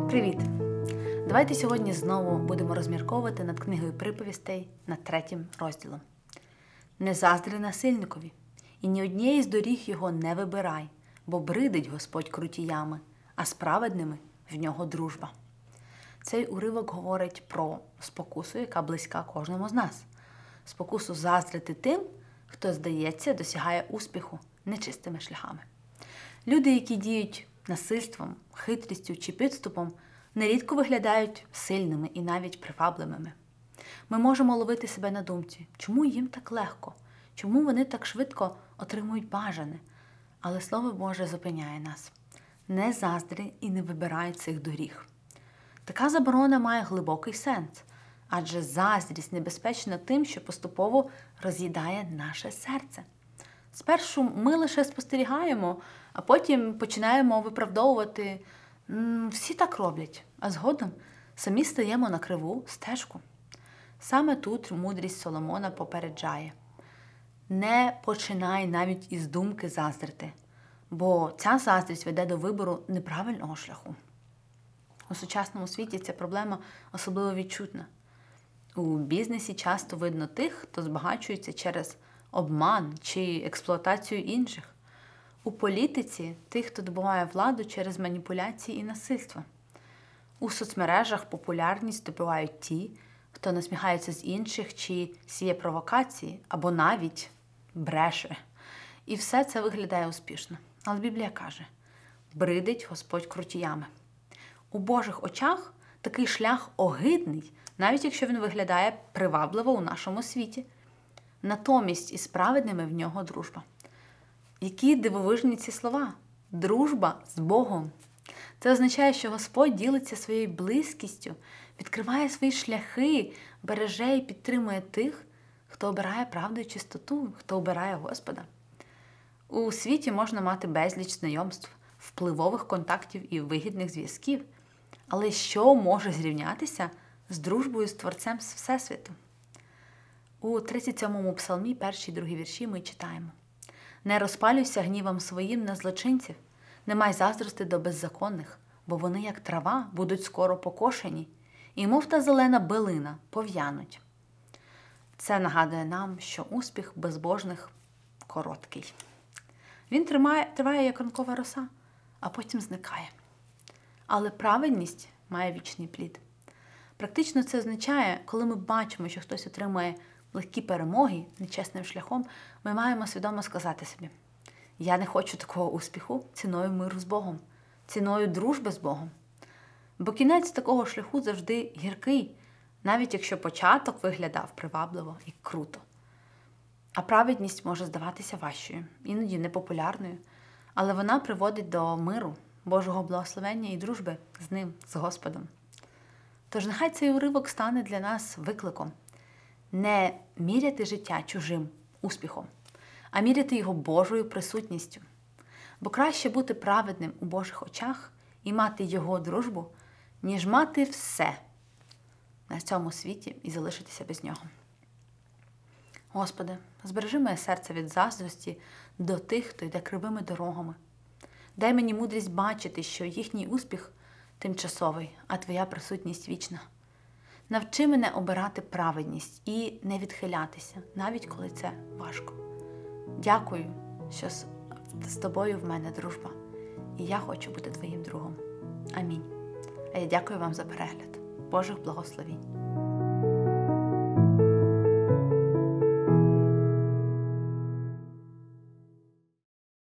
Привіт! Давайте сьогодні знову будемо розмірковувати над книгою приповістей над 3 розділом. «Не заздри насильникові, і ні однієї з доріг його не вибирай, бо бридить Господь крутіями, а з праведними в нього дружба». Цей уривок говорить про спокусу, яка близька кожному з нас. Спокусу заздрити тим, хто, здається, досягає успіху нечистими шляхами. Люди, які діють насильством, хитрістю чи підступом, нерідко виглядають сильними і навіть привабливими. Ми можемо ловити себе на думці, чому їм так легко, чому вони так швидко отримують бажане. Але Слово Боже зупиняє нас. Не заздри і не вибирай цих доріг. Така заборона має глибокий сенс, адже заздрість небезпечна тим, що поступово роз'їдає наше серце. Спершу ми лише спостерігаємо, а потім починаємо виправдовувати «всі так роблять», а згодом самі стаємо на криву стежку. Саме тут мудрість Соломона попереджає: не починай навіть із думки заздрити, бо ця заздрість веде до вибору неправильного шляху. У сучасному світі ця проблема особливо відчутна. У бізнесі часто видно тих, хто збагачується через обман чи експлуатацію інших. У політиці – тих, хто добуває владу через маніпуляції і насильство. У соцмережах популярність добувають ті, хто насміхається з інших чи сіє провокації, або навіть бреше. І все це виглядає успішно. Але Біблія каже: бридить Господь крутіями. У Божих очах такий шлях огидний, навіть якщо він виглядає привабливо у нашому світі. Натомість із праведними в нього дружба. Які дивовижні ці слова! Дружба з Богом. Це означає, що Господь ділиться своєю близькістю, відкриває свої шляхи, береже і підтримує тих, хто обирає правду і чистоту, хто обирає Господа. У світі можна мати безліч знайомств, впливових контактів і вигідних зв'язків. Але що може зрівнятися з дружбою з Творцем з Всесвіту? У 37-му псалмі, 1-2 вірші ми читаємо: «Не розпалюйся гнівом своїм на злочинців, не май заздрости до беззаконних, бо вони, як трава, будуть скоро покошені, і мов та зелена билина пов'януть». Це нагадує нам, що успіх безбожних короткий. Він триває, як ранкова роса, а потім зникає. Але праведність має вічний плід. Практично це означає, коли ми бачимо, що хтось отримує легкі перемоги нечесним шляхом, ми маємо свідомо сказати собі: я не хочу такого успіху ціною миру з Богом, ціною дружби з Богом. Бо кінець такого шляху завжди гіркий, навіть якщо початок виглядав привабливо і круто. А праведність може здаватися важчою, іноді непопулярною, але вона приводить до миру, Божого благословення і дружби з Ним, з Господом. Тож нехай цей уривок стане для нас викликом. Не міряти життя чужим успіхом, а міряти його Божою присутністю. Бо краще бути праведним у Божих очах і мати його дружбу, ніж мати все на цьому світі і залишитися без нього. Господи, збережи моє серце від заздрості до тих, хто йде кривими дорогами. Дай мені мудрість бачити, що їхній успіх тимчасовий, а Твоя присутність вічна. Навчи мене обирати праведність і не відхилятися, навіть коли це важко. Дякую, що з Тобою в мене дружба, і я хочу бути Твоїм другом. Амінь. А я дякую вам за перегляд. Божих благословінь.